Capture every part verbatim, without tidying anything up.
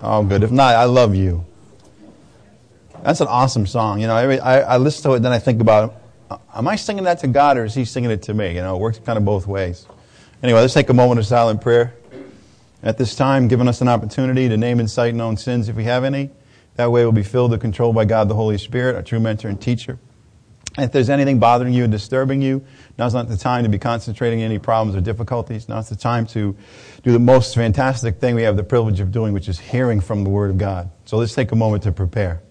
Oh, good. If not, I love you. That's an awesome song. You know, I, I, I listen to it, then I think about, am I singing that to God or is He singing it to me? You know, it works kind of both ways. Anyway, let's take a moment of silent prayer. At this time, giving us an opportunity to name and cite known sins if we have any. That way we'll be filled and controlled by God the Holy Spirit, our true mentor and teacher. And if there's anything bothering you and disturbing you, now's not the time to be concentrating on any problems or difficulties. Now's the time to do the most fantastic thing we have the privilege of doing, which is hearing from the Word of God. So let's take a moment to prepare.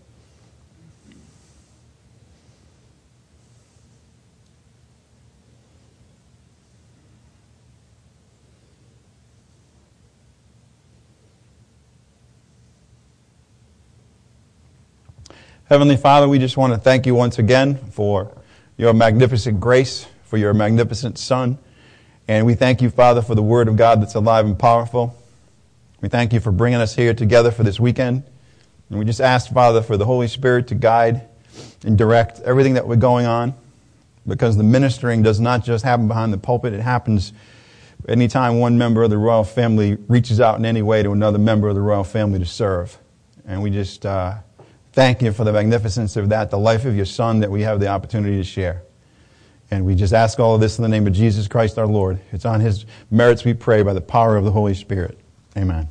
Heavenly Father, we just want to thank you once again for your magnificent grace, for your magnificent Son. And we thank you, Father, for the Word of God that's alive and powerful. We thank you for bringing us here together for this weekend. And we just ask, Father, for the Holy Spirit to guide and direct everything that we're going on, because the ministering does not just happen behind the pulpit. It happens anytime one member of the royal family reaches out in any way to another member of the royal family to serve. And we just uh, thank you for the magnificence of that, the life of your Son that we have the opportunity to share. And we just ask all of this in the name of Jesus Christ our Lord. It's on His merits we pray by the power of the Holy Spirit. Amen.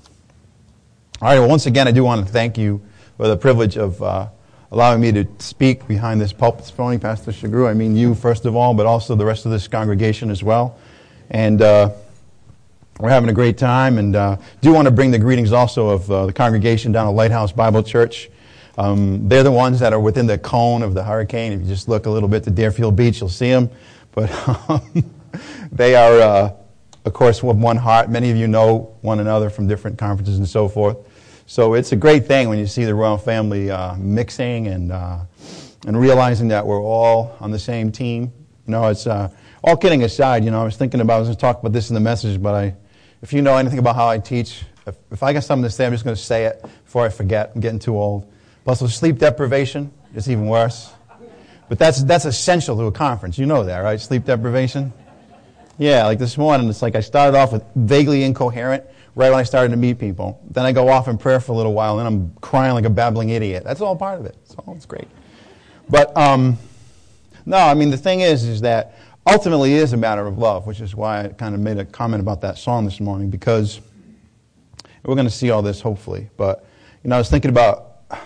All right, well, once again, I do want to thank you for the privilege of uh, allowing me to speak behind this pulpit this morning, Pastor Shagru. I mean you, first of all, but also the rest of this congregation as well. And uh, we're having a great time, and uh, do want to bring the greetings also of uh, the congregation down at Lighthouse Bible Church. Um, they're the ones that are within the cone of the hurricane. If you just look a little bit to Deerfield Beach, you'll see them. But um, they are, uh, of course, with one heart. Many of you know one another from different conferences and so forth. So it's a great thing when you see the royal family uh, mixing and uh, and realizing that we're all on the same team. You know, it's uh, all kidding aside. You know, I was thinking about, I was going to talk about this in the message, but I, if you know anything about how I teach, if, if I got something to say, I'm just going to say it before I forget. I'm getting too old. Plus, with sleep deprivation, it's even worse. But that's that's essential to a conference. You know that, right? Sleep deprivation? Yeah, like this morning, it's like I started off with vaguely incoherent right when I started to meet people. Then I go off in prayer for a little while, and then I'm crying like a babbling idiot. That's all part of it. It's all, it's great. But, um, no, I mean, the thing is, is that ultimately it is a matter of love, which is why I kind of made a comment about that song this morning, because we're going to see all this, hopefully. But, you know, I was thinking about,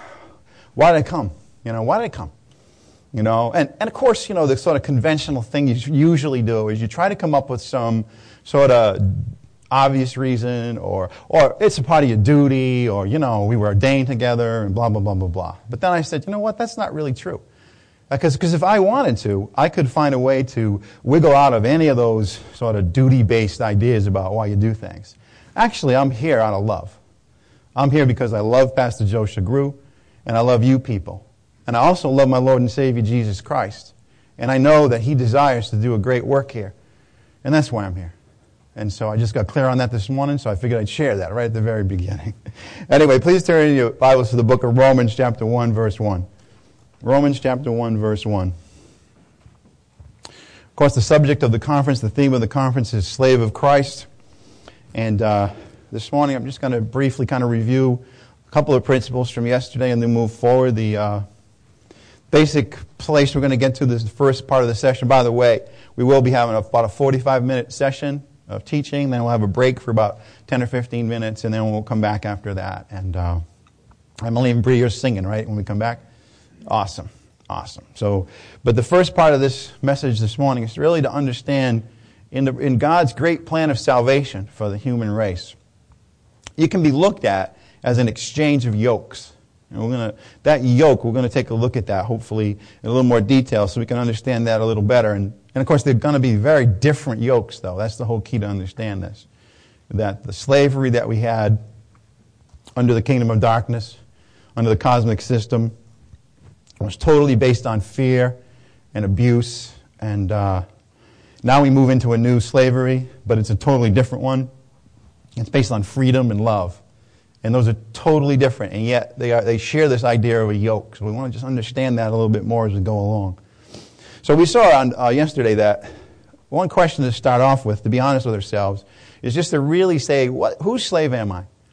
why did I come? You know, why did I come? You know, and, and of course, you know, the sort of conventional thing you usually do is you try to come up with some sort of obvious reason, or or it's a part of your duty, or, you know, we were ordained together, and blah, blah, blah, blah, blah. But then I said, you know what, that's not really true. Because because if I wanted to, I could find a way to wiggle out of any of those sort of duty-based ideas about why you do things. Actually, I'm here out of love. I'm here because I love Pastor Joe Shagru, and I love you people. And I also love my Lord and Savior, Jesus Christ. And I know that He desires to do a great work here. And that's why I'm here. And so I just got clear on that this morning, so I figured I'd share that right at the very beginning. Anyway, please turn in your Bibles to the book of Romans chapter one, verse one. Romans chapter one, verse one. Of course, the subject of the conference, the theme of the conference is Slave of Christ. And uh, this morning I'm just going to briefly kind of review a couple of principles from yesterday and then move forward. The uh, basic place we're going to get to this first part of the session. By the way, we will be having about a forty-five minute session of teaching. Then we'll have a break for about ten or fifteen minutes, and then we'll come back after that. And uh, I'm only even pretty you're singing, right, when we come back? Awesome. Awesome. So, but the first part of this message this morning is really to understand in, the, in God's great plan of salvation for the human race, it can be looked at as an exchange of yokes. And we're gonna that yoke, we're going to take a look at that, hopefully, in a little more detail so we can understand that a little better. And, and of course, they're going to be very different yokes, though. That's the whole key to understand this. That the slavery that we had under the kingdom of darkness, under the cosmic system, was totally based on fear and abuse. And uh, now we move into a new slavery, but it's a totally different one. It's based on freedom and love. And those are totally different, and yet they are, they share this idea of a yoke. So we want to just understand that a little bit more as we go along. So we saw on uh, yesterday that one question to start off with, to be honest with ourselves, is just to really say, what, whose slave am I?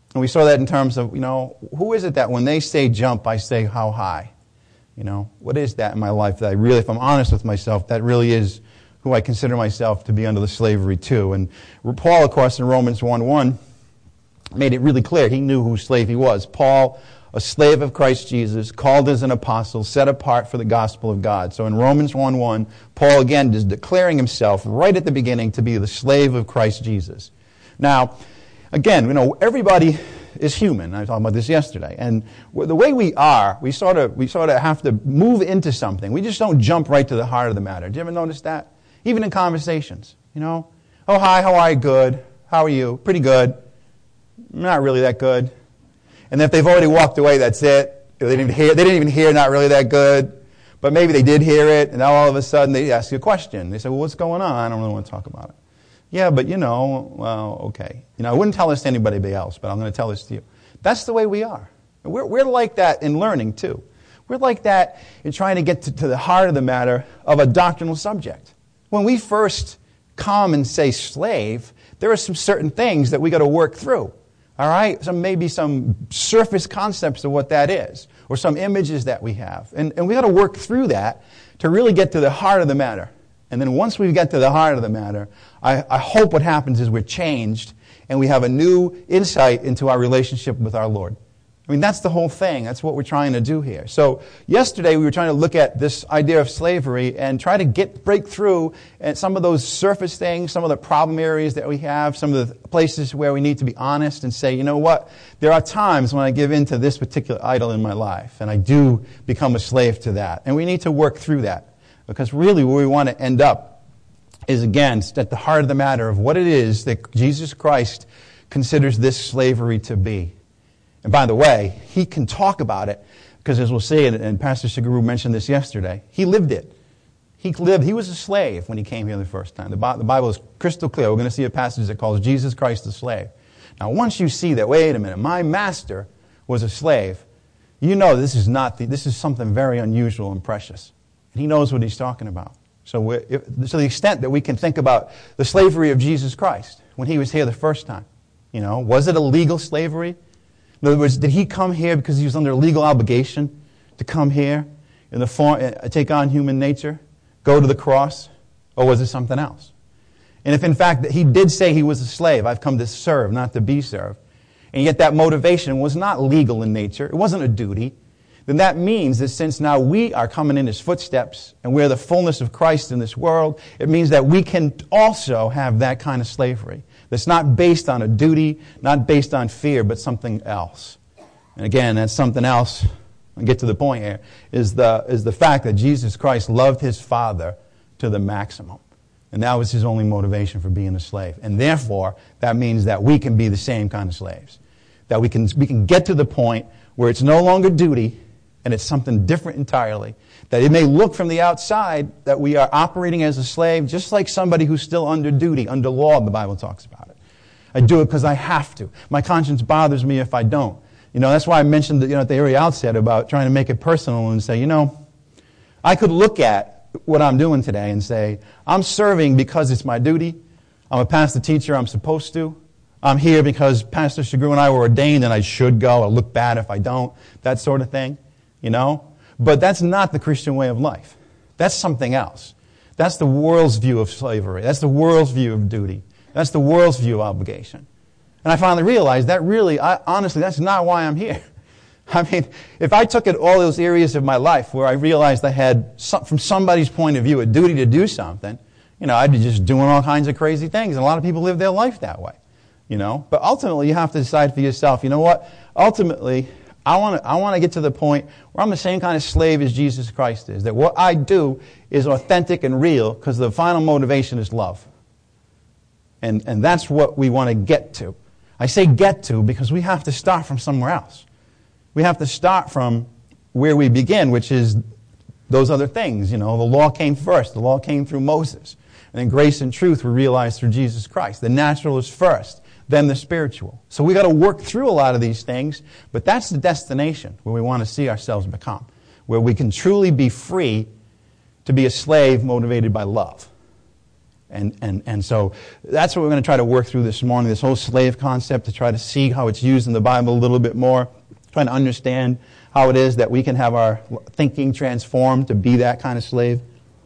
And we saw that in terms of, you know, who is it that when they say jump, I say how high? You know, what is that in my life that I really, if I'm honest with myself, that really is who I consider myself to be under the slavery to? And Paul, of course, in Romans one one, made it really clear. He knew whose slave he was. Paul, a slave of Christ Jesus, called as an apostle, set apart for the gospel of God. So in Romans one one, Paul again is declaring himself right at the beginning to be the slave of Christ Jesus. Now, again, you know, everybody is human. I was talking about this yesterday. And the way we are, we sort of we sort of have to move into something. We just don't jump right to the heart of the matter. Do you ever notice that? Even in conversations, you know? Oh, hi, how are you? Good. How are you? Pretty good. Not really that good. And if they've already walked away, that's it. They didn't even hear, they didn't even hear not really that good. But maybe they did hear it, and now all of a sudden they ask you a question. They say, well, what's going on? I don't really want to talk about it. Yeah, but you know, well, okay. You know, I wouldn't tell this to anybody else, but I'm going to tell this to you. That's the way we are. We're, we're like that in learning, too. We're like that in trying to get to, to the heart of the matter of a doctrinal subject. When we first come and say slave, there are some certain things that we got to work through. All right? Some maybe some surface concepts of what that is, or some images that we have. And, and we got to work through that to really get to the heart of the matter. And then once we get to the heart of the matter, I, I hope what happens is we're changed and we have a new insight into our relationship with our Lord. I mean, that's the whole thing. That's what we're trying to do here. So yesterday we were trying to look at this idea of slavery and try to get break through at some of those surface things, some of the problem areas that we have, some of the places where we need to be honest and say, you know what, there are times when I give in to this particular idol in my life and I do become a slave to that. And we need to work through that. Because really where we want to end up is, again, at the heart of the matter of what it is that Jesus Christ considers this slavery to be. And by the way, he can talk about it, because as we'll see, and Pastor Shigeru mentioned this yesterday, he lived it. He lived, he was a slave when he came here the first time. The Bible is crystal clear. We're going to see a passage that calls Jesus Christ a slave. Now, once you see that, wait a minute, my master was a slave, you know this is not the, this is something very unusual and precious. And he knows what he's talking about. So we're, if, to the extent that we can think about the slavery of Jesus Christ when he was here the first time, you know, was it a legal slavery? In other words, did he come here because he was under a legal obligation to come here in the form, uh, take on human nature, go to the cross, or was it something else? And if in fact he did say he was a slave, I've come to serve, not to be served, and yet that motivation was not legal in nature, it wasn't a duty, then that means that since now we are coming in his footsteps and we're the fullness of Christ in this world, it means that we can also have that kind of slavery that's not based on a duty, not based on fear, but something else. And again, that's something else, I'll get to the point here, is the, is the fact that Jesus Christ loved his Father to the maximum. And that was his only motivation for being a slave. And therefore, that means that we can be the same kind of slaves. That we can, we can get to the point where it's no longer duty, and it's something different entirely. That it may look from the outside that we are operating as a slave, just like somebody who's still under duty, under law, the Bible talks about it. I do it because I have to. My conscience bothers me if I don't. You know, that's why I mentioned, you know, at the very outset about trying to make it personal and say, you know, I could look at what I'm doing today and say, I'm serving because it's my duty. I'm a pastor teacher, I'm supposed to. I'm here because Pastor Shigeru and I were ordained and I should go. I'll look bad if I don't. That sort of thing. You know? But that's not the Christian way of life. That's something else. That's the world's view of slavery. That's the world's view of duty. That's the world's view of obligation. And I finally realized that really, I, honestly, that's not why I'm here. I mean, if I took at all those areas of my life where I realized I had, some, from somebody's point of view, a duty to do something, you know, I'd be just doing all kinds of crazy things. And a lot of people live their life that way. You know? But ultimately, you have to decide for yourself, you know what? Ultimately, I want to I want to get to the point where I'm the same kind of slave as Jesus Christ is. That what I do is authentic and real because the final motivation is love. And and that's what we want to get to. I say get to because we have to start from somewhere else. We have to start from where we begin, which is those other things. You know, the law came first. The law came through Moses. And then grace and truth were realized through Jesus Christ. The natural is first, then the spiritual. So we got to work through a lot of these things, but that's the destination where we want to see ourselves become, where we can truly be free to be a slave motivated by love. And, and, and so that's what we're going to try to work through this morning, this whole slave concept, to try to see how it's used in the Bible a little bit more, trying to understand how it is that we can have our thinking transformed to be that kind of slave.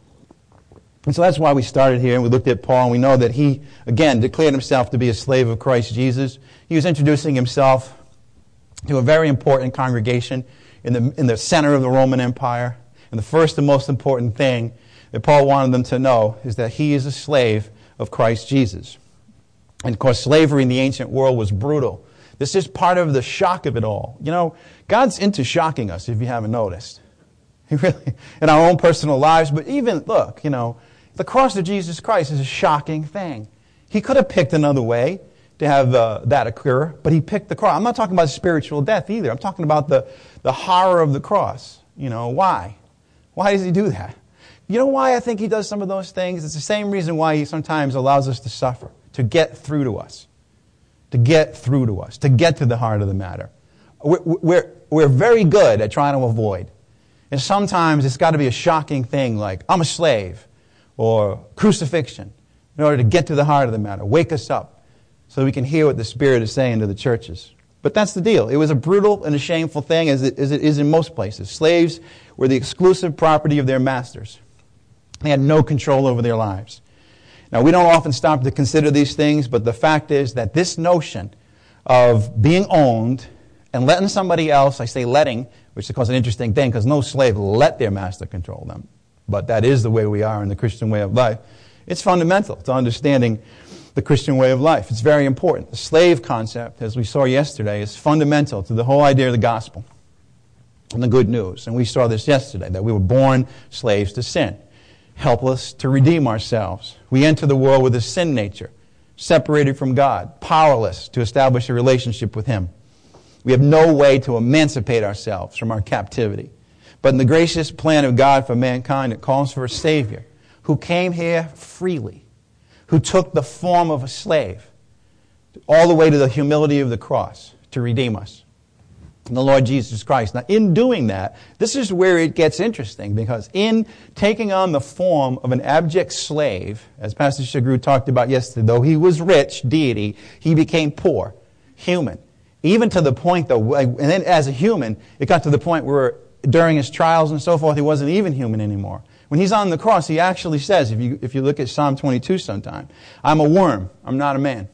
And so that's why we started here, and we looked at Paul, and we know that he, again, declared himself to be a slave of Christ Jesus. He was introducing himself to a very important congregation in the, in the center of the Roman Empire. And the first and most important thing that Paul wanted them to know is that he is a slave of Christ Jesus. And of course, slavery in the ancient world was brutal. This is part of the shock of it all. You know, God's into shocking us, if you haven't noticed. He really, in our own personal lives, but even, look, you know, the cross of Jesus Christ is a shocking thing. He could have picked another way to have uh, that occur, but he picked the cross. I'm not talking about spiritual death either. I'm talking about the, the horror of the cross. You know, why? Why does he do that? You know why I think he does some of those things? It's the same reason why he sometimes allows us to suffer, to get through to us, to get through to us, to get to the heart of the matter. We're, we're, we're very good at trying to avoid. And sometimes it's got to be a shocking thing like, I'm a slave, or crucifixion, in order to get to the heart of the matter, wake us up, so we can hear what the Spirit is saying to the churches. But that's the deal. It was a brutal and a shameful thing, as it, as it is in most places. Slaves were the exclusive property of their masters. They had no control over their lives. Now, we don't often stop to consider these things, but the fact is that this notion of being owned and letting somebody else, I say letting, which is of course an interesting thing, because no slave let their master control them. But that is the way we are in the Christian way of life. It's fundamental to understanding the Christian way of life. It's very important. The slave concept, as we saw yesterday, is fundamental to the whole idea of the gospel and the good news. And we saw this yesterday, that we were born slaves to sin, helpless to redeem ourselves. We enter the world with a sin nature, separated from God, powerless to establish a relationship with Him. We have no way to emancipate ourselves from our captivity. But in the gracious plan of God for mankind, it calls for a Savior who came here freely, who took the form of a slave, all the way to the humility of the cross to redeem us. And the Lord Jesus Christ. Now, in doing that, this is where it gets interesting, because in taking on the form of an abject slave, as Pastor Shagru talked about yesterday, though he was rich, deity, he became poor, human. Even to the point, though, and then as a human, it got to the point where during his trials and so forth, he wasn't even human anymore. When he's on the cross, he actually says, if you, if you look at Psalm twenty-two sometime, I'm a worm, I'm not a man.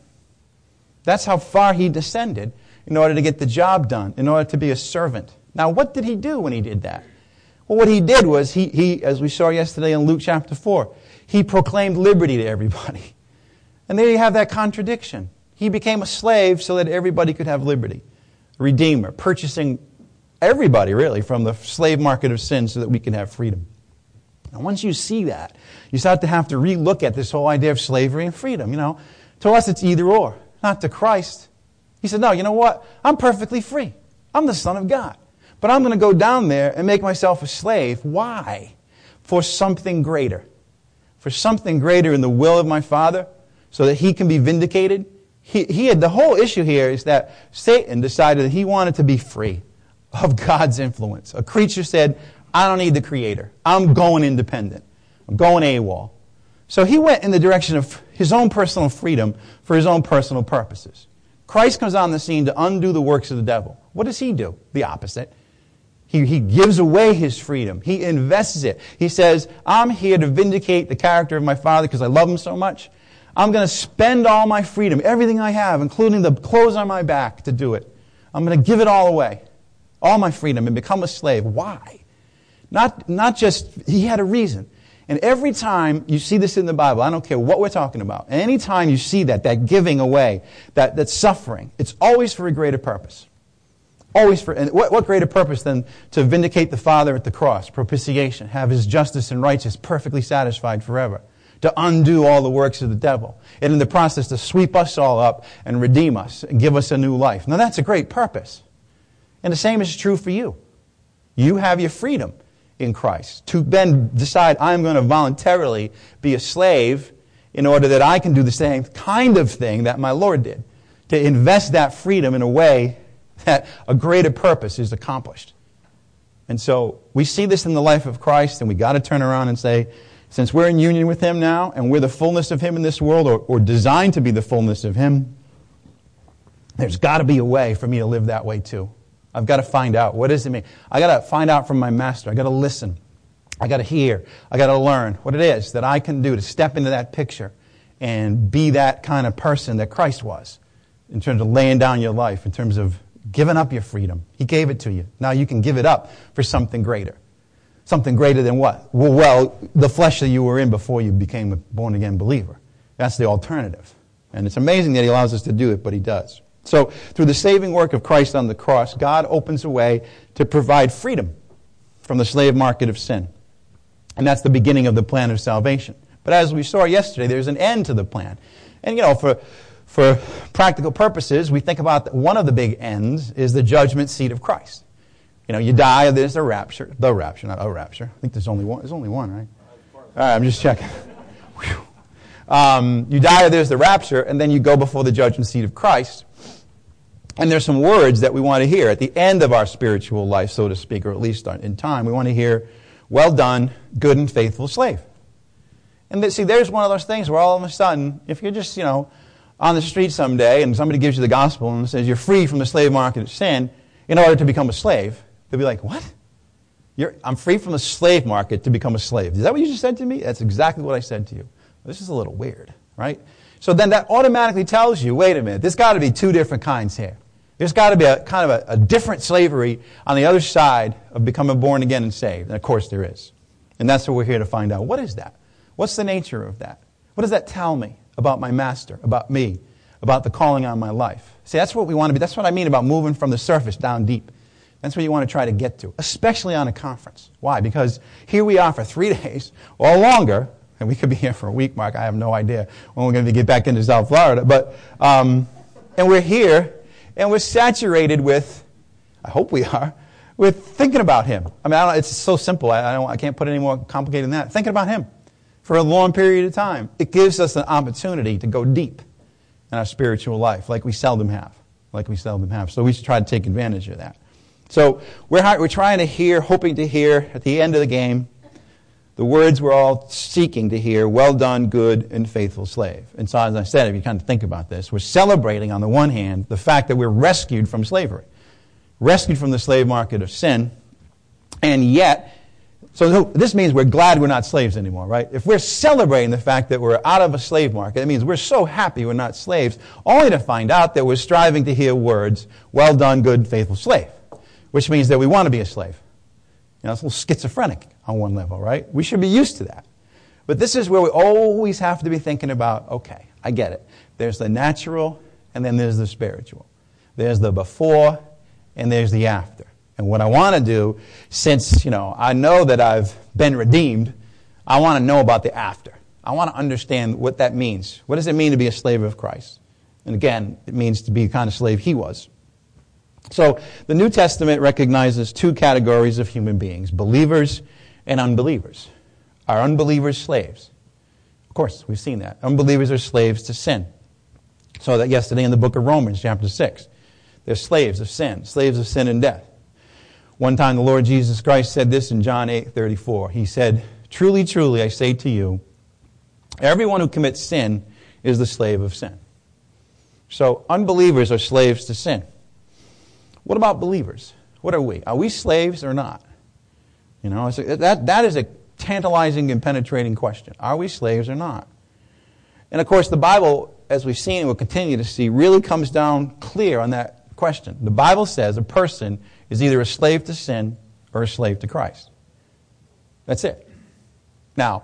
That's how far he descended in order to get the job done, in order to be a servant. Now, what did he do when he did that? Well, what he did was, he, he as we saw yesterday in Luke chapter four, he proclaimed liberty to everybody. And there you have that contradiction. He became a slave so that everybody could have liberty. A redeemer, purchasing everybody, really, from the slave market of sin so that we can have freedom. Now, once you see that, you start to have to re-look at this whole idea of slavery and freedom. You know, to us it's either or, not to Christ. He said, no, you know what? I'm perfectly free. I'm the Son of God. But I'm going to go down there and make myself a slave. Why? For something greater. For something greater in the will of my Father, so that He can be vindicated. He, he had, the whole issue here is that Satan decided that he wanted to be free of God's influence. A creature said, I don't need the Creator. I'm going independent. I'm going AWOL. So he went in the direction of his own personal freedom for his own personal purposes. Christ comes on the scene to undo the works of the devil. What does he do? The opposite. He, he gives away his freedom. He invests it. He says, I'm here to vindicate the character of my Father because I love Him so much. I'm going to spend all my freedom, everything I have, including the clothes on my back, to do it. I'm going to give it all away. All my freedom, and become a slave. Why? Not, not just, he had a reason. And every time you see this in the Bible, I don't care what we're talking about, any time you see that, that giving away, that, that suffering, it's always for a greater purpose. Always for, and what, what greater purpose than to vindicate the Father at the cross, propitiation, have His justice and righteousness perfectly satisfied forever, to undo all the works of the devil, and in the process to sweep us all up and redeem us and give us a new life. Now that's a great purpose. And the same is true for you. You have your freedom in Christ to then decide, I'm going to voluntarily be a slave in order that I can do the same kind of thing that my Lord did. To invest that freedom in a way that a greater purpose is accomplished. And so we see this in the life of Christ, and we got to turn around and say, Since we're in union with Him now, and we're the fullness of Him in this world, or, or designed to be the fullness of Him, there's got to be a way for me to live that way too. I've got to find out. What does it mean? I got to find out from my Master. I got to listen. I got to hear. I got to learn what it is that I can do to step into that picture and be that kind of person that Christ was in terms of laying down your life, in terms of giving up your freedom. He gave it to you. Now you can give it up for something greater. Something greater than what? Well, well, the flesh that you were in before you became a born-again believer. That's the alternative. And it's amazing that He allows us to do it, but He does. So, through the saving work of Christ on the cross, God opens a way to provide freedom from the slave market of sin. And that's the beginning of the plan of salvation. But as we saw yesterday, there's an end to the plan. And, you know, for for practical purposes, we think about that one of the big ends is the judgment seat of Christ. You know, you die, there's the rapture. The rapture, not a rapture. I think there's only one. There's only one, right? All right, I'm just checking. um, you die, there's the rapture, and then you go before the judgment seat of Christ. And there's some words that we want to hear at the end of our spiritual life, so to speak, or at least in time. We want to hear, well done, good and faithful slave. And see, there's one of those things where all of a sudden, if you're just, you know, on the street someday and somebody gives you the gospel and says you're free from the slave market of sin in order to become a slave, they'll be like, what? You're, I'm free from the slave market to become a slave. Is that what you just said to me? That's exactly what I said to you. This is a little weird, right? So then that automatically tells you, wait a minute, there's got to be two different kinds here. There's got to be a kind of a, a different slavery on the other side of becoming born again and saved. And of course there is. And that's what we're here to find out. What is that? What's the nature of that? What does that tell me about my Master, about me, about the calling on my life? See, that's what we want to be. That's what I mean about moving from the surface down deep. That's what you want to try to get to, especially on a conference. Why? Because here we are for three days or longer, and we could be here for a week, Mark. I have no idea when we're going to get back into South Florida. But um, and we're here, and we're saturated with, I hope we are, with thinking about Him. I mean, I don't, it's so simple. I, I, don't, I can't put it any more complicated than that. Thinking about Him for a long period of time. It gives us an opportunity to go deep in our spiritual life, like we seldom have, like we seldom have. So we should try to take advantage of that. So we're we're trying to hear, hoping to hear at the end of the game, the words we're all seeking to hear, well done, good and faithful slave. And so as I said, if you kind of think about this, we're celebrating on the one hand the fact that we're rescued from slavery, rescued from the slave market of sin, and yet, so this means we're glad we're not slaves anymore, right? If we're celebrating the fact that we're out of a slave market, it means we're so happy we're not slaves, only to find out that we're striving to hear words, well done, good, faithful slave, which means that we want to be a slave. You know, it's a little schizophrenic on one level, right? We should be used to that. But this is where we always have to be thinking about, okay, I get it. There's the natural, and then there's the spiritual. There's the before, and there's the after. And what I want to do, since, you know, I know that I've been redeemed, I want to know about the after. I want to understand what that means. What does it mean to be a slave of Christ? And again, it means to be the kind of slave He was. So the New Testament recognizes two categories of human beings, believers and unbelievers. Are unbelievers slaves? Of course, we've seen that. Unbelievers are slaves to sin. So that yesterday in the book of Romans, chapter six, they're slaves of sin, slaves of sin and death. One time the Lord Jesus Christ said this in John eight thirty-four. He said, truly, truly, I say to you, everyone who commits sin is the slave of sin. So unbelievers are slaves to sin. What about believers? What are we? Are we slaves or not? You know, it's a, that, that is a tantalizing and penetrating question. Are we slaves or not? And of course, the Bible, as we've seen and will continue to see, really comes down clear on that question. The Bible says a person is either a slave to sin or a slave to Christ. That's it. Now,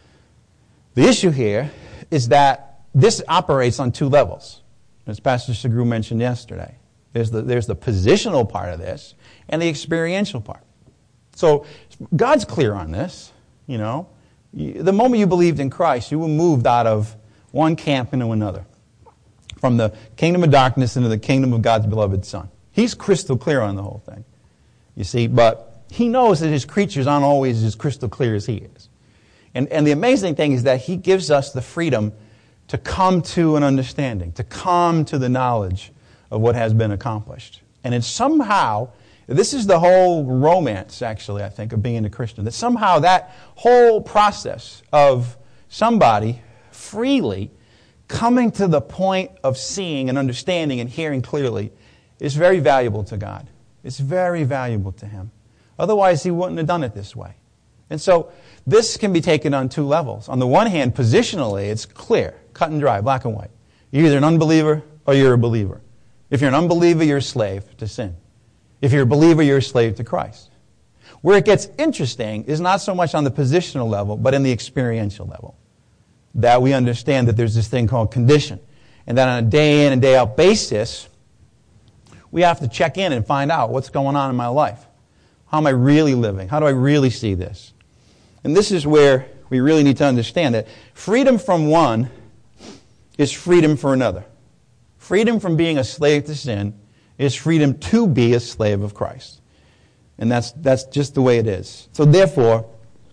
the issue here is that this operates on two levels, as Pastor Segru mentioned yesterday. There's the, there's the positional part of this and the experiential part. So God's clear on this. You know, the moment you believed in Christ, you were moved out of one camp into another, from the kingdom of darkness into the kingdom of God's beloved Son. He's crystal clear on the whole thing, you see, but He knows that His creatures aren't always as crystal clear as He is. And, and the amazing thing is that He gives us the freedom to come to an understanding, to come to the knowledge of what has been accomplished. And it's somehow, This is the whole romance, actually, I think, of being a Christian. That somehow that whole process of somebody freely coming to the point of seeing and understanding and hearing clearly is very valuable to God. It's very valuable to Him. Otherwise, He wouldn't have done it this way. And so this can be taken on two levels. On the one hand, positionally, it's clear, cut and dry, black and white. You're either an unbeliever or you're a believer. If you're an unbeliever, you're a slave to sin. If you're a believer, you're a slave to Christ. Where it gets interesting is not so much on the positional level, but in the experiential level. That we understand that there's this thing called condition. And that on a day in and day out basis, we have to check in and find out what's going on in my life. How am I really living? How do I really see this? And this is where we really need to understand that freedom from one is freedom for another. Freedom from being a slave to sin is freedom to be a slave of Christ. And that's that's just the way it is. So therefore,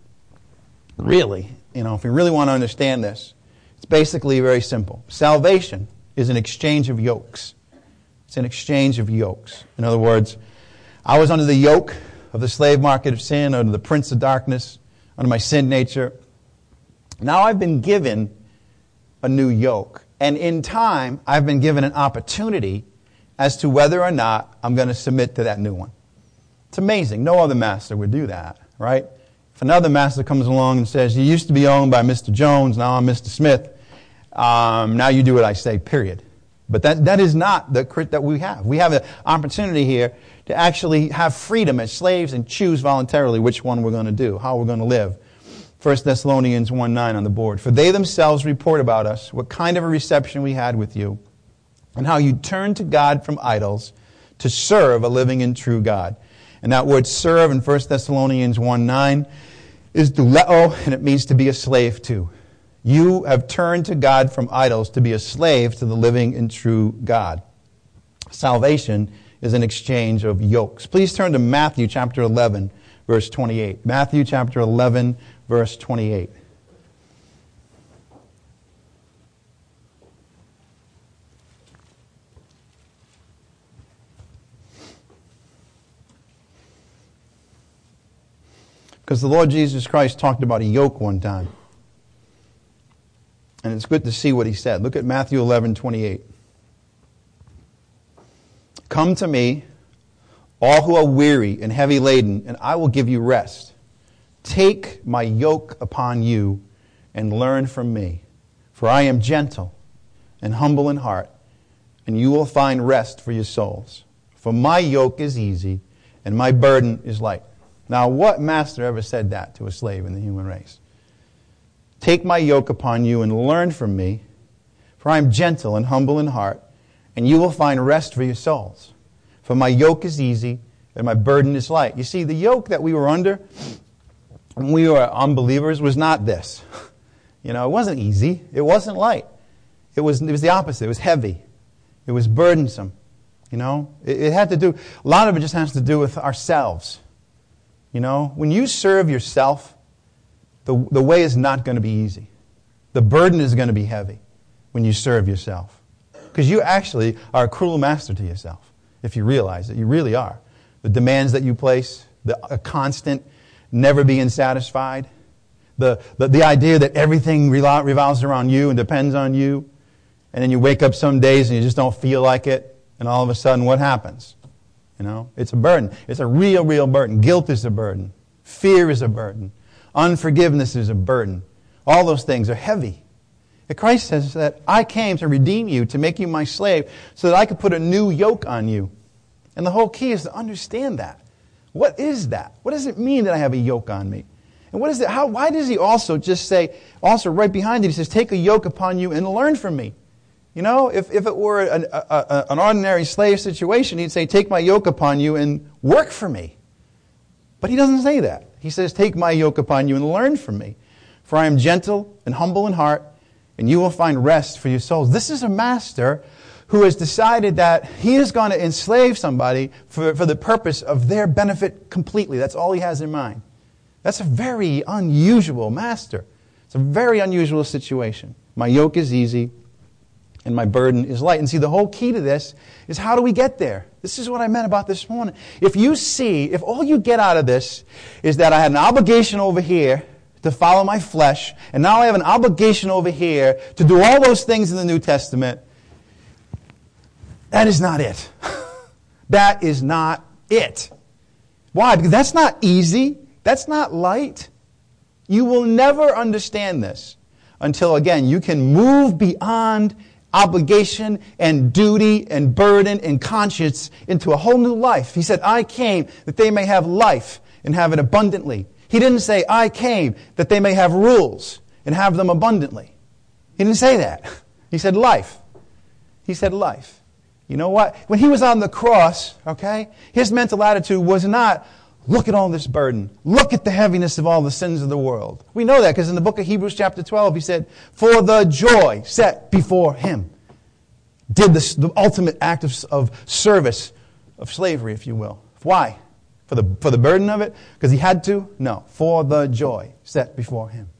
really, you know, if we really want to understand this, it's basically very simple. Salvation is an exchange of yokes. It's an exchange of yokes. In other words, I was under the yoke of the slave market of sin, under the prince of darkness, under my sin nature. Now I've been given a new yoke. And in time, I've been given an opportunity as to whether or not I'm going to submit to that new one. It's amazing. No other master would do that, right? If another master comes along and says, you used to be owned by Mister Jones, now I'm Mister Smith, um, now you do what I say, period. But that that is not the crit that we have. We have an opportunity here to actually have freedom as slaves and choose voluntarily which one we're going to do, how we're going to live. First Thessalonians one nine on the board. For they themselves report about us what kind of a reception we had with you, and how you turned to God from idols to serve a living and true God. And that word serve in First Thessalonians one nine is douleo, and it means to be a slave to. You have turned to God from idols to be a slave to the living and true God. Salvation is an exchange of yokes. Please turn to Matthew chapter eleven, verse twenty-eight. Matthew chapter eleven, verse twenty-eight. Because the Lord Jesus Christ talked about a yoke one time. And it's good to see what He said. Look at Matthew eleven twenty-eight. Come to me, all who are weary and heavy laden, and I will give you rest. Take my yoke upon you and learn from me. For I am gentle and humble in heart, and you will find rest for your souls. For my yoke is easy and my burden is light. Now, what master ever said that to a slave in the human race? Take my yoke upon you and learn from me, for I am gentle and humble in heart, and you will find rest for your souls. For my yoke is easy and my burden is light. You see, the yoke that we were under when we were unbelievers was not this. You know, it wasn't easy. It wasn't light. It was, it was the opposite. It was heavy. It was burdensome. You know, it, it had to do, a lot of it just has to do with ourselves. You know, when you serve yourself, the, the way is not going to be easy. The burden is going to be heavy when you serve yourself. Because you actually are a cruel master to yourself, if you realize it. You really are. The demands that you place, the a constant never being satisfied, the, the, the idea that everything revolves around you and depends on you, and then you wake up some days and you just don't feel like it, and all of a sudden what happens? You know, it's a burden. It's a real, real burden. Guilt is a burden. Fear is a burden. Unforgiveness is a burden. All those things are heavy. And Christ says that I came to redeem you, to make you my slave, so that I could put a new yoke on you. And the whole key is to understand that. What is that? What does it mean that I have a yoke on me? And what is it? How? Why does He also just say, also right behind it, He says, take a yoke upon you and learn from me. You know, if, if it were an, a, a, an ordinary slave situation, He'd say, take my yoke upon you and work for me. But He doesn't say that. He says, take my yoke upon you and learn from me. For I am gentle and humble in heart, and you will find rest for your souls. This is a master who has decided that he is going to enslave somebody for, for the purpose of their benefit completely. That's all he has in mind. That's a very unusual master. It's a very unusual situation. My yoke is easy, and my burden is light. And see, the whole key to this is how do we get there? This is what I meant about this morning. If you see, if all you get out of this is that I had an obligation over here to follow my flesh, and now I have an obligation over here to do all those things in the New Testament, that is not it. That is not it. Why? Because that's not easy. That's not light. You will never understand this until, again, you can move beyond obligation and duty and burden and conscience into a whole new life. He said, I came that they may have life and have it abundantly. He didn't say, I came that they may have rules and have them abundantly. He didn't say that. He said life. He said life. You know what? When he was on the cross, okay, his mental attitude was not, look at all this burden. Look at the heaviness of all the sins of the world. We know that because in the book of Hebrews chapter twelve, he said, for the joy set before him, did this, the ultimate act of, of service, of slavery, if you will. Why? For the, for the burden of it? Because he had to? No. For the joy set before him.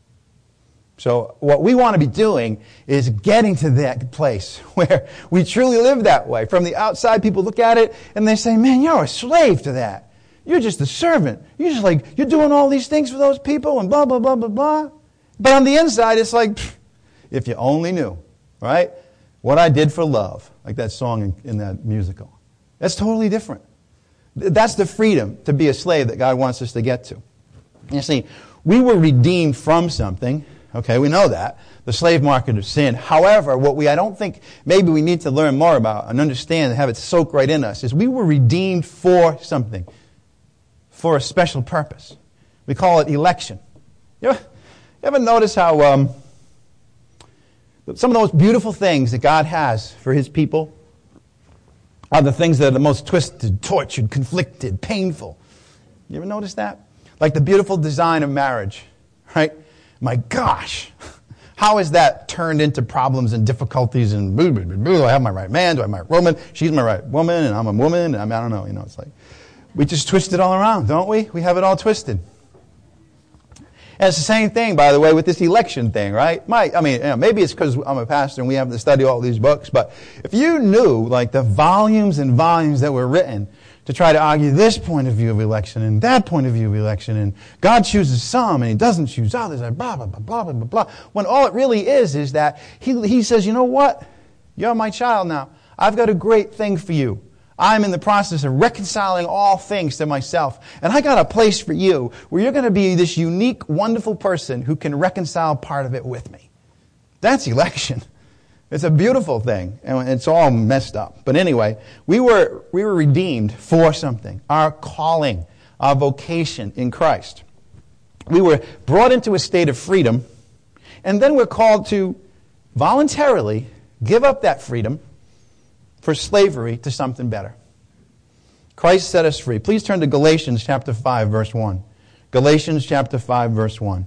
So what we want to be doing is getting to that place where we truly live that way. From the outside, people look at it and they say, man, you're a slave to that. You're just a servant. You're just like, you're doing all these things for those people and blah, blah, blah, blah, blah. But on the inside, it's like, pff, if you only knew, right? What I did for love, like that song in, in that musical. That's totally different. That's the freedom to be a slave that God wants us to get to. You see, we were redeemed from something. Okay, we know that. The slave market of sin. However, what we I don't think maybe we need to learn more about and understand and have it soak right in us is we were redeemed for something. For a special purpose. We call it election. You ever, you ever notice how um, some of the most beautiful things that God has for His people are the things that are the most twisted, tortured, conflicted, painful. You ever notice that? Like the beautiful design of marriage, right? My gosh, how is that turned into problems and difficulties and boo, boo, boo, boo. Do I have my right man? Do I have my right woman? She's my right woman and I'm a woman. And I'm, I don't know, you know, it's like, we just twist it all around, don't we? We have it all twisted. And it's the same thing, by the way, with this election thing, right? My, I mean, you know, maybe it's because I'm a pastor and we have to study all these books, but if you knew, like, the volumes and volumes that were written to try to argue this point of view of election and that point of view of election, and God chooses some and He doesn't choose others, and blah, blah, blah, blah, blah, blah, blah, when all it really is is that He, he says, you know what? You're my child now. I've got a great thing for you. I'm in the process of reconciling all things to myself. And I got a place for you where you're going to be this unique, wonderful person who can reconcile part of it with me. That's election. It's a beautiful thing. And it's all messed up. But anyway, we were, we were redeemed for something. Our calling, our vocation in Christ. We were brought into a state of freedom. And then we're called to voluntarily give up that freedom for slavery to something better. Christ set us free. Please turn to Galatians chapter five, verse one. Galatians chapter five, verse one.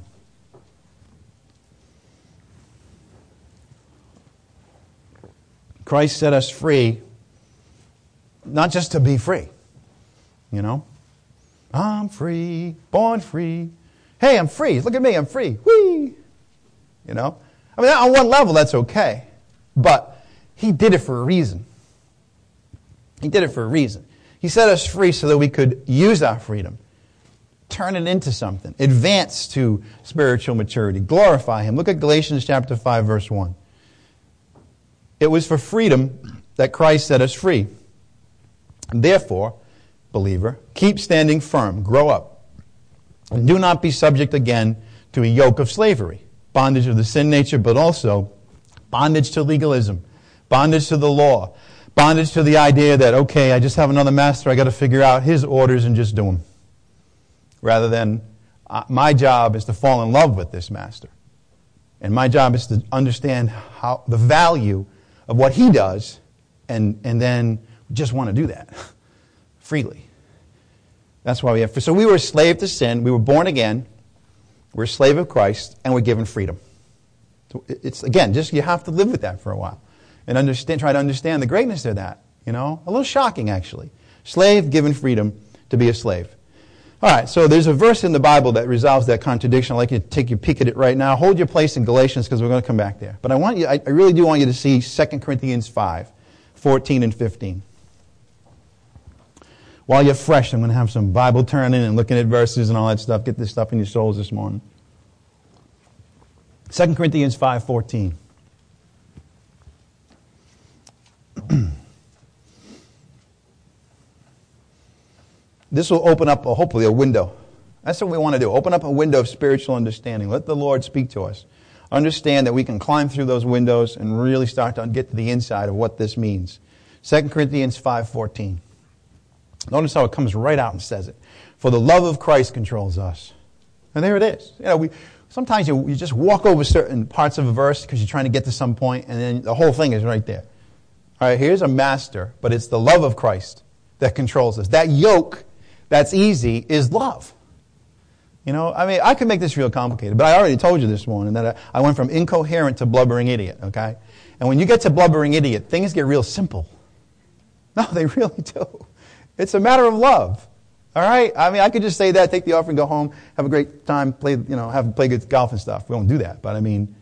Christ set us free, not just to be free, you know. I'm free, born free. Hey, I'm free. Look at me, I'm free. Whee! You know. I mean, on one level, that's okay. But He did it for a reason. He did it for a reason. He set us free so that we could use our freedom, turn it into something, advance to spiritual maturity, glorify Him. Look at Galatians chapter five, verse one. It was for freedom that Christ set us free. Therefore, believer, keep standing firm, grow up, and do not be subject again to a yoke of slavery, bondage of the sin nature, but also bondage to legalism, bondage to the law, bondage to the idea that, okay, I just have another master, I got to figure out his orders and just do them. Rather than, uh, my job is to fall in love with this master. And my job is to understand how the value of what he does, and, and then just want to do that freely. That's why we have, so we were a slave to sin, we were born again, we're a slave of Christ, and we're given freedom. So it's, again, just you have to live with that for a while. And understand, try to understand the greatness of that. You know, a little shocking actually. Slave given freedom to be a slave. All right, so there's a verse in the Bible that resolves that contradiction. I'd like you to take a peek at it right now. Hold your place in Galatians because we're going to come back there. But I want you, I really do want you to see Second Corinthians five, fourteen and fifteen. While you're fresh, I'm going to have some Bible turning and looking at verses and all that stuff. Get this stuff in your souls this morning. Second Corinthians five, fourteen. This will open up, a, hopefully, a window. That's what we want to do. Open up a window of spiritual understanding. Let the Lord speak to us. Understand that we can climb through those windows and really start to get to the inside of what this means. Second Corinthians five fourteen. Notice how it comes right out and says it. For the love of Christ controls us. And there it is. You know, we sometimes you, you just walk over certain parts of a verse because you're trying to get to some point, and then the whole thing is right there. All right, here's a master, but it's the love of Christ that controls us. That yoke that's easy is love. You know, I mean, I could make this real complicated, but I already told you this morning that I, I went from incoherent to blubbering idiot, okay? And when you get to blubbering idiot, things get real simple. No, they really do. It's a matter of love. All right? I mean, I could just say that, take the offering, go home, have a great time, play, you know, have play good golf and stuff. We don't do that, but I mean,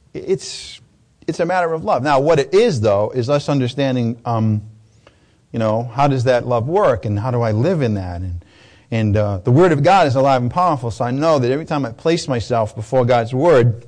it's it's a matter of love. Now, what it is, though, is us understanding, um, you know, how does that love work, and how do I live in that? And and uh, the Word of God is alive and powerful, so I know that every time I place myself before God's Word,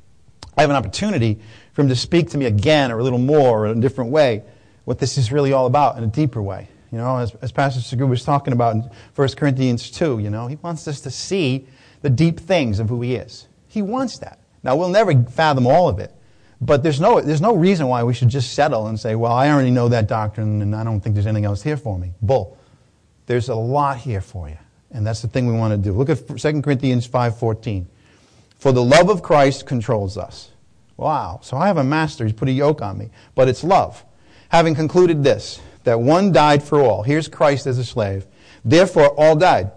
I have an opportunity for Him to speak to me again, or a little more, or in a different way, what this is really all about in a deeper way. You know, as, as Pastor Segura was talking about in First Corinthians two, you know, he wants us to see the deep things of who He is. He wants that. Now, we'll never fathom all of it, but there's no there's no reason why we should just settle and say, well, I already know that doctrine, and I don't think there's anything else here for me. Bull. There's a lot here for you, and that's the thing we want to do. Look at Second Corinthians five fourteen. For the love of Christ controls us. Wow. So I have a master. He's put a yoke on me, but it's love. Having concluded this, that one died for all. Here's Christ as a slave. Therefore, all died.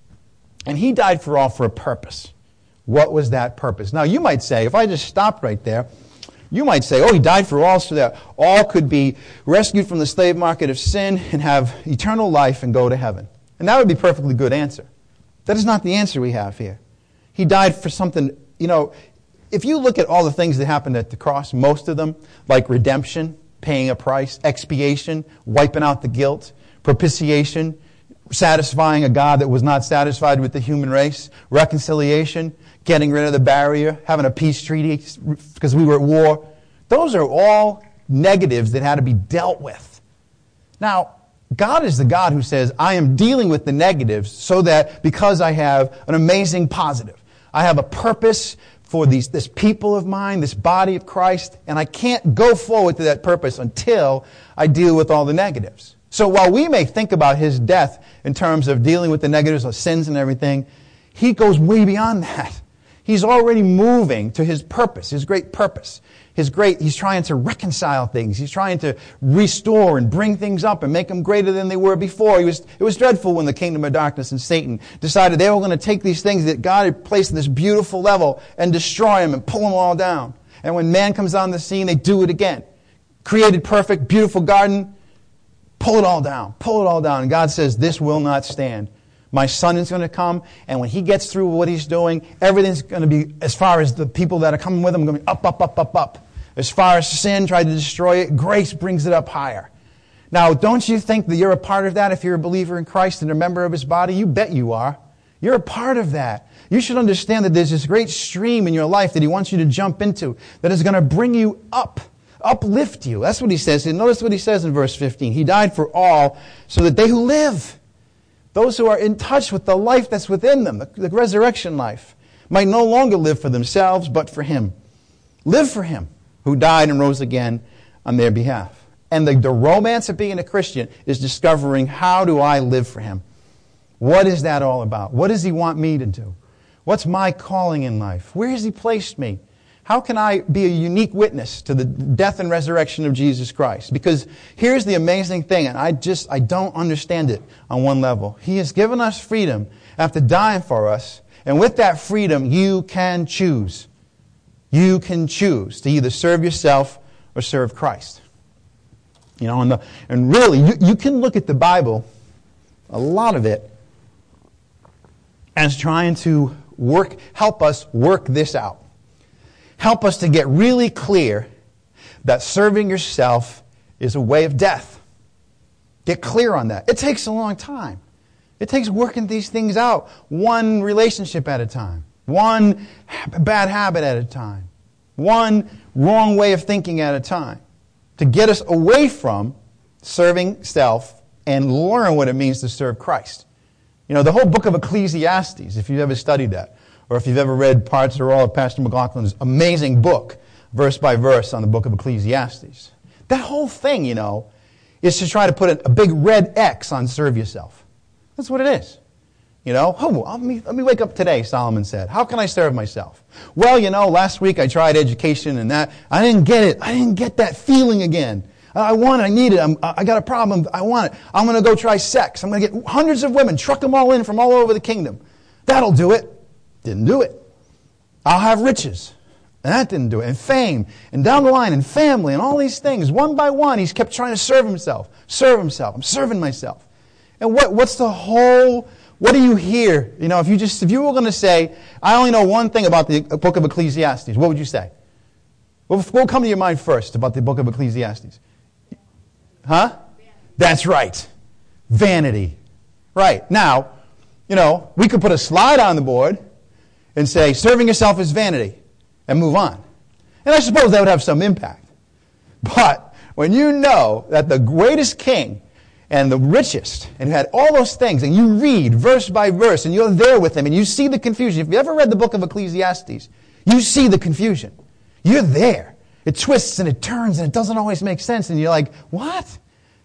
And He died for all for a purpose. What was that purpose? Now, you might say, if I just stopped right there, you might say, oh, He died for all so that all could be rescued from the slave market of sin and have eternal life and go to heaven. And that would be a perfectly good answer. That is not the answer we have here. He died for something, you know, if you look at all the things that happened at the cross, most of them, like redemption, paying a price, expiation, wiping out the guilt, propitiation, satisfying a God that was not satisfied with the human race, reconciliation, getting rid of the barrier, having a peace treaty because we were at war. Those are all negatives that had to be dealt with. Now, God is the God who says, I am dealing with the negatives so that because I have an amazing positive, I have a purpose for these, this people of mine, this body of Christ, and I can't go forward to that purpose until I deal with all the negatives. So while we may think about His death in terms of dealing with the negatives of sins and everything, He goes way beyond that. He's already moving to His purpose, His great purpose. His great, He's trying to reconcile things. He's trying to restore and bring things up and make them greater than they were before. He was, it was dreadful when the kingdom of darkness and Satan decided they were going to take these things that God had placed in this beautiful level and destroy them and pull them all down. And when man comes on the scene, they do it again. Created perfect, beautiful garden, pull it all down, pull it all down. And God says, this will not stand. My Son is going to come, and when He gets through what He's doing, everything's going to be, as far as the people that are coming with Him, going to be up, up, up, up, up. As far as sin tried to destroy it, grace brings it up higher. Now, don't you think that you're a part of that if you're a believer in Christ and a member of His body? You bet you are. You're a part of that. You should understand that there's this great stream in your life that He wants you to jump into that is going to bring you up, uplift you. That's what He says. And notice what He says in verse fifteen. He died for all so that they who live, those who are in touch with the life that's within them, the, the resurrection life, might no longer live for themselves, but for Him. Live for Him, who died and rose again on their behalf. And the, the romance of being a Christian is discovering, how do I live for Him? What is that all about? What does He want me to do? What's my calling in life? Where has He placed me? How can I be a unique witness to the death and resurrection of Jesus Christ? Because here's the amazing thing, and I just, I don't understand it on one level. He has given us freedom after dying for us, and with that freedom, you can choose. You can choose to either serve yourself or serve Christ. You know, and, the, and really, you, you can look at the Bible, a lot of it, as trying to work, help us work this out. Help us to get really clear that serving yourself is a way of death. Get clear on that. It takes a long time. It takes working these things out one relationship at a time, one bad habit at a time, one wrong way of thinking at a time, to get us away from serving self and learn what it means to serve Christ. You know, the whole book of Ecclesiastes, if you've ever studied that, or if you've ever read parts or all of Pastor McLaughlin's amazing book, verse by verse on the book of Ecclesiastes, that whole thing, you know, is to try to put a, a big red X on serve yourself. That's what it is. You know, oh, let me, let me wake up today, Solomon said. How can I serve myself? Well, you know, last week I tried education and that. I didn't get it. I didn't get that feeling again. I want it. I need it. I'm, I got a problem. I want it. I'm going to go try sex. I'm going to get hundreds of women, truck them all in from all over the kingdom. That'll do it. Didn't do it. I'll have riches. And that didn't do it. And fame. And down the line. And family. And all these things. One by one, he's kept trying to serve himself. Serve himself. I'm serving myself. And what, what's the whole... What do you hear? You know, if you just if you were going to say, I only know one thing about the book of Ecclesiastes, what would you say? What what will come to your mind first about the book of Ecclesiastes? Huh? That's right. Vanity. Right. Now, you know, we could put a slide on the board and say, serving yourself is vanity, and move on. And I suppose that would have some impact. But when you know that the greatest king and the richest, and who had all those things, and you read verse by verse, and you're there with him, and you see the confusion. If you ever read the book of Ecclesiastes, you see the confusion. You're there. It twists and it turns, and it doesn't always make sense, and you're like, what?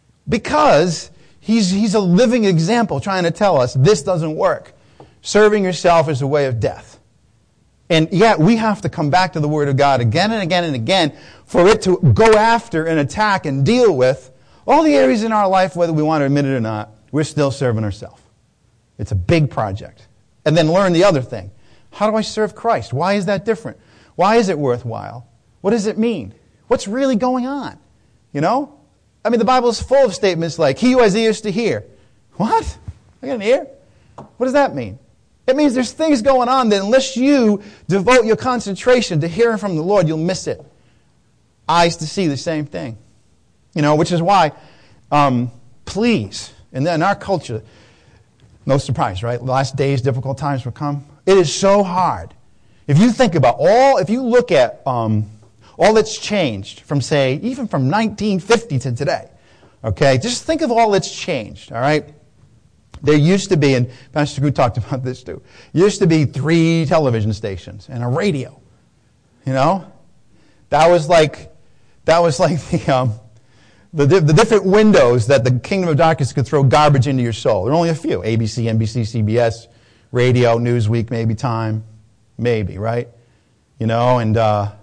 Because he's, he's a living example trying to tell us this doesn't work. Serving yourself is a way of death. And yet we have to come back to the Word of God again and again and again for it to go after and attack and deal with all the areas in our life, whether we want to admit it or not, we're still serving ourselves. It's a big project. And then learn the other thing. How do I serve Christ? Why is that different? Why is it worthwhile? What does it mean? What's really going on? You know? I mean, the Bible is full of statements like, he who has ears to hear. What? I got an ear? What does that mean? It means there's things going on that unless you devote your concentration to hearing from the Lord, you'll miss it. Eyes to see the same thing. You know, which is why, um, please, and then in our culture, no surprise, right? Last days, difficult times will come. It is so hard. If you think about all, if you look at um, all that's changed from, say, even from nineteen fifty to today, okay? Just think of all that's changed, all right? There used to be, and Pastor Gu talked about this too, used to be three television stations and a radio, you know? That was like, that was like the... Um, The, the different windows that the kingdom of darkness could throw garbage into your soul. There are only a few. A B C, N B C, C B S, radio, Newsweek, maybe Time. Maybe, right? You know, and uh,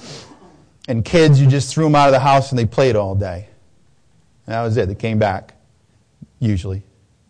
and kids, you just threw them out of the house and they played all day. And that was it. They came back, usually.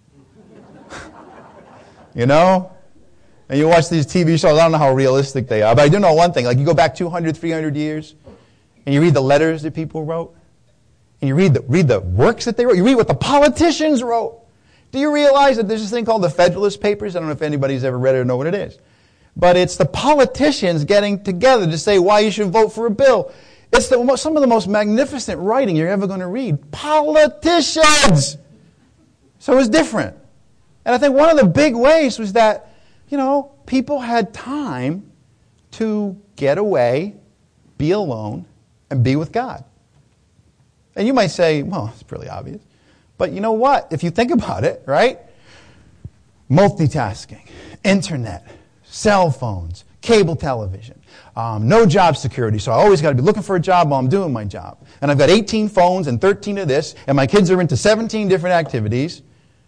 You know? And you watch these T V shows. I don't know how realistic they are. But I do know one thing. Like you go back two hundred, three hundred years and you read the letters that people wrote. And you read the, read the works that they wrote. You read what the politicians wrote. Do you realize that there's this thing called the Federalist Papers? I don't know if anybody's ever read it or know what it is. But it's the politicians getting together to say why you should vote for a bill. It's the, some of the most magnificent writing you're ever going to read. Politicians! So it's different. And I think one of the big ways was that, you know, people had time to get away, be alone, and be with God. And you might say, well, it's pretty obvious. But you know what? If you think about it, right? Multitasking, internet, cell phones, cable television, um, no job security. So I always got to be looking for a job while I'm doing my job. And I've got eighteen phones and thirteen of this, and my kids are into seventeen different activities.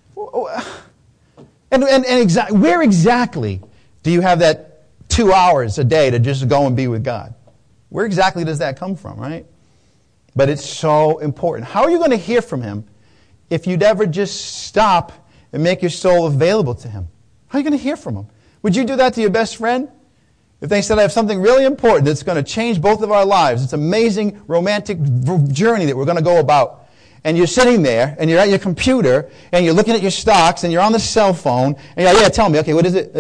And, and, and exa- where exactly do you have that two hours a day to just go and be with God? Where exactly does that come from, right? But it's so important. How are you going to hear from Him if you'd ever just stop and make your soul available to Him? How are you going to hear from Him? Would you do that to your best friend? If they said, I have something really important that's going to change both of our lives. It's an amazing romantic journey that we're going to go about. and you're sitting there, and you're at your computer, and you're looking at your stocks, and you're on the cell phone, and you're like, yeah, tell me, okay, what is it?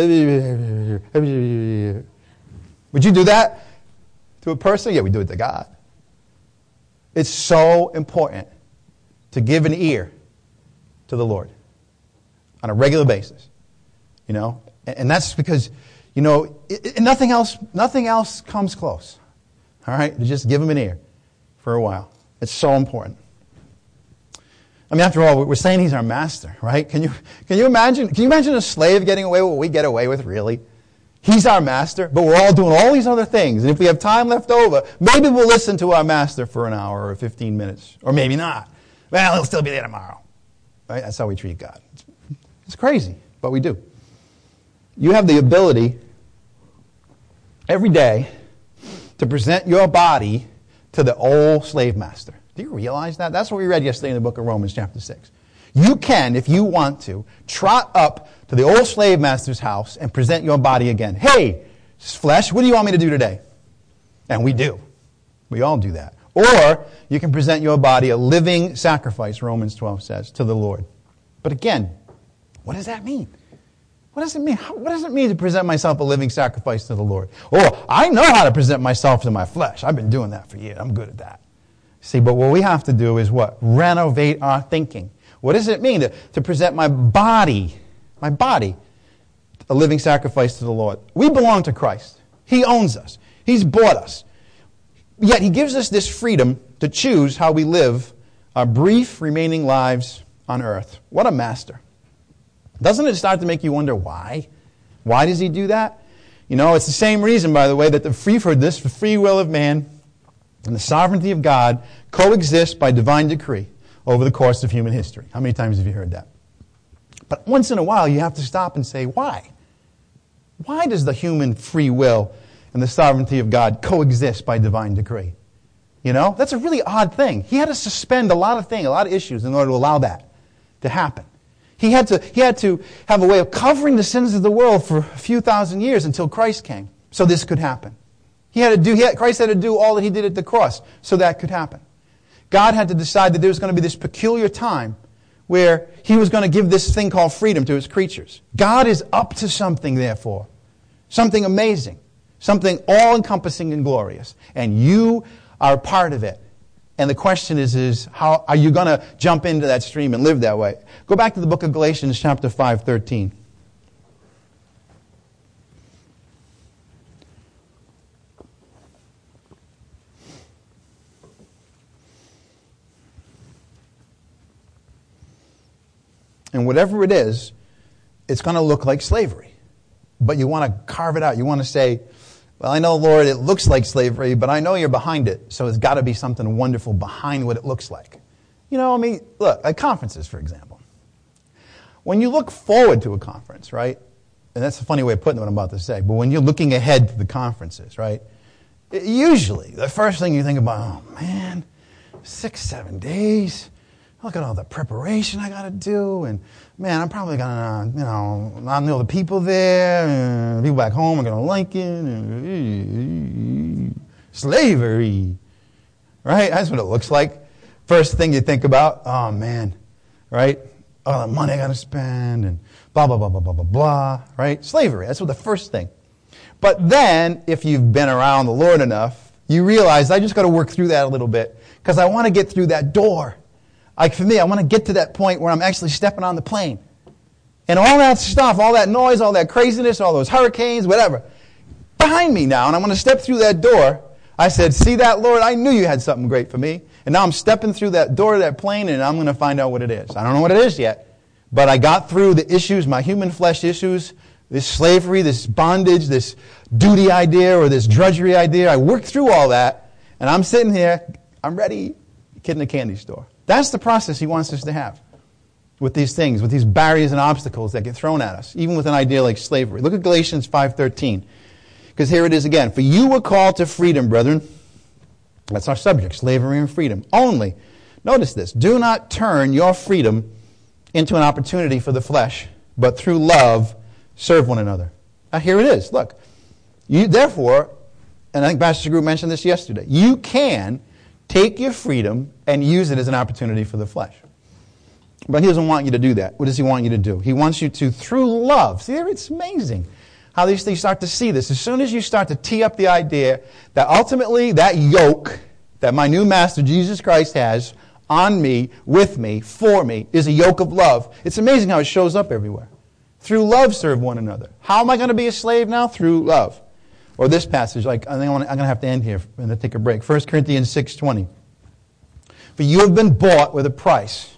Would you do that to a person? Yeah, we do it to God. It's so important to give an ear to the Lord on a regular basis, you know, and, and that's because, you know, it, it, nothing else, nothing else comes close. All right, to just give him an ear for a while. It's so important. I mean, after all, we're saying he's our master, right? Can you can you imagine? Can you imagine a slave getting away with what we get away with? Really, he's our master, but we're all doing all these other things. And if we have time left over, maybe we'll listen to our master for an hour or fifteen minutes, or maybe not. Well, he'll still be there tomorrow, right? That's how we treat God. It's, it's crazy, but we do. You have the ability every day to present your body to the old slave master. Do you realize that? That's what we read yesterday in the book of Romans chapter six. You can, if you want to, trot up to the old slave master's house and present your body again. Hey, flesh, what do you want me to do today? And we do. We all do that. Or you can present your body a living sacrifice, Romans twelve says, to the Lord. But again, what does that mean? What does it mean? What does it mean to present myself a living sacrifice to the Lord? Oh, I know how to present myself to my flesh. I've been doing that for years. I'm good at that. See, but what we have to do is what? Renovate our thinking. What does it mean to, to present my body, my body, a living sacrifice to the Lord? We belong to Christ. He owns us. He's bought us. Yet he gives us this freedom to choose how we live our brief remaining lives on earth. What a master. Doesn't it start to make you wonder why? Why does he do that? You know, it's the same reason, by the way, that the free for this, the free will of man and the sovereignty of God coexist by divine decree over the course of human history. How many times have you heard that? But once in a while, you have to stop and say, why? Why does the human free will and the sovereignty of God coexist by divine decree? You know, that's a really odd thing. He had to suspend a lot of things, a lot of issues in order to allow that to happen. He had to, he had to have a way of covering the sins of the world for a few thousand years until Christ came, so this could happen. He had to do, he had, Christ had to do all that he did at the cross so that could happen. God had to decide that there was going to be this peculiar time where he was going to give this thing called freedom to his creatures. God is up to something, therefore. Something amazing. Something all-encompassing and glorious. And you are a part of it. And the question is, is how are you going to jump into that stream and live that way? Go back to the book of Galatians chapter five, thirteen. And whatever it is, it's going to look like slavery. But you want to carve it out. You want to say, well, I know, Lord, it looks like slavery, but I know you're behind it. So it's got to be something wonderful behind what it looks like. You know, I mean, look, at conferences, for example. When you look forward to a conference, right? And that's a funny way of putting what I'm about to say. But when you're looking ahead to the conferences, right? It, usually, the first thing you think about, oh, man, six, seven days. Look at all the preparation I got to do, and man, I'm probably gonna, you know, I know the people there, and people back home are gonna like it. And, slavery, right? That's what it looks like. First thing you think about, oh man, right? All the money I got to spend, and blah blah blah blah blah blah blah, right? Slavery. That's what the first thing. But then, if you've been around the Lord enough, you realize I just got to work through that a little bit because I want to get through that door. Like for me, I want to get to that point where I'm actually stepping on the plane. And all that stuff, all that noise, all that craziness, all those hurricanes, whatever, behind me now, and I'm going to step through that door. I said, see that, Lord? I knew you had something great for me. And now I'm stepping through that door of that plane, and I'm going to find out what it is. I don't know what it is yet. But I got through the issues, my human flesh issues, this slavery, this bondage, this duty idea, or this drudgery idea. I worked through all that, and I'm sitting here, I'm ready, kid in a candy store. That's the process he wants us to have with these things, with these barriers and obstacles that get thrown at us, even with an idea like slavery. Look at Galatians five thirteen, because here it is again. For you were called to freedom, brethren. That's our subject, slavery and freedom. Only, notice this, do not turn your freedom into an opportunity for the flesh, but through love serve one another. Now here it is. Look, you therefore, and I think Pastor Group mentioned this yesterday, you can take your freedom and use it as an opportunity for the flesh. But he doesn't want you to do that. What does he want you to do? He wants you to, through love. See, it's amazing how these things start to see this. As soon as you start to tee up the idea that ultimately that yoke that my new master, Jesus Christ, has on me, with me, for me, is a yoke of love. It's amazing how it shows up everywhere. Through love, serve one another. How am I going to be a slave now? Through love. Or this passage, like I think I'm going to have to end here and take a break. First Corinthians six twenty. For you have been bought with a price.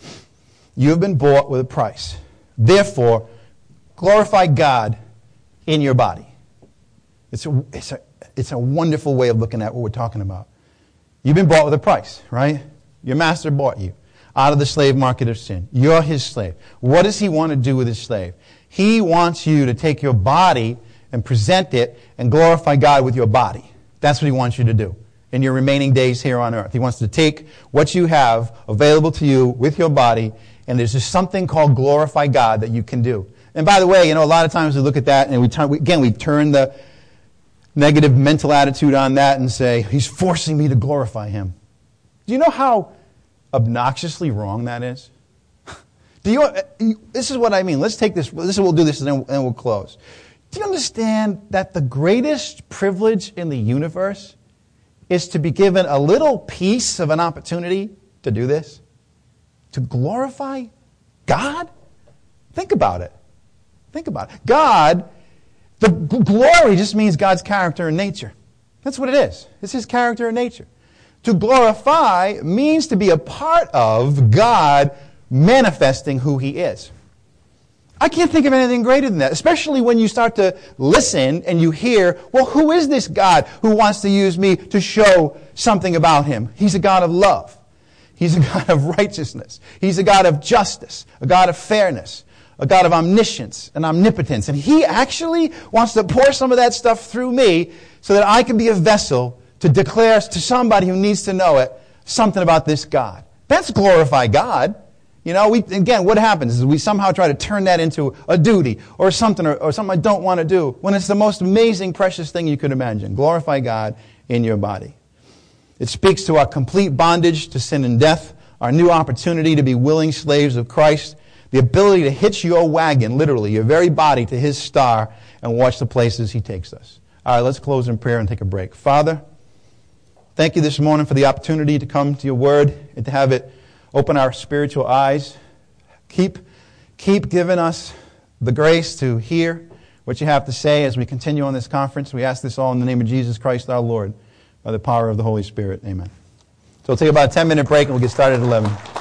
You have been bought with a price. Therefore, glorify God in your body. It's a, it's a, it's a wonderful way of looking at what we're talking about. You've been bought with a price, right? Your master bought you out of the slave market of sin. You're his slave. What does he want to do with his slave? He wants you to take your body and present it and glorify God with your body. That's what he wants you to do in your remaining days here on earth. He wants to take what you have available to you with your body, and there's just something called glorify God that you can do. And by the way, you know, a lot of times we look at that and we turn, we, again, we turn the negative mental attitude on that and say, he's forcing me to glorify him. Do you know how obnoxiously wrong that is? Do you? This is what I mean. Let's take this. This is, we'll do this and then, then we'll close. Do you understand that the greatest privilege in the universe is to be given a little piece of an opportunity to do this? To glorify God? Think about it. Think about it. God, the glory just means God's character and nature. That's what it is. It's his character and nature. To glorify means to be a part of God manifesting who he is. I can't think of anything greater than that, especially when you start to listen and you hear, well, who is this God who wants to use me to show something about him? He's a God of love. He's a God of righteousness. He's a God of justice, a God of fairness, a God of omniscience and omnipotence. And he actually wants to pour some of that stuff through me so that I can be a vessel to declare to somebody who needs to know it something about this God. That's glorify God. You know, we again, what happens is we somehow try to turn that into a duty or something or, or something I don't want to do when it's the most amazing, precious thing you could imagine. Glorify God in your body. It speaks to our complete bondage to sin and death, our new opportunity to be willing slaves of Christ, the ability to hitch your wagon, literally, your very body to his star and watch the places he takes us. All right, let's close in prayer and take a break. Father, thank you this morning for the opportunity to come to your word and to have it open our spiritual eyes. Keep, keep giving us the grace to hear what you have to say as we continue on this conference. We ask this all in the name of Jesus Christ our Lord, by the power of the Holy Spirit. Amen. So we'll take about a ten-minute break and we'll get started at eleven.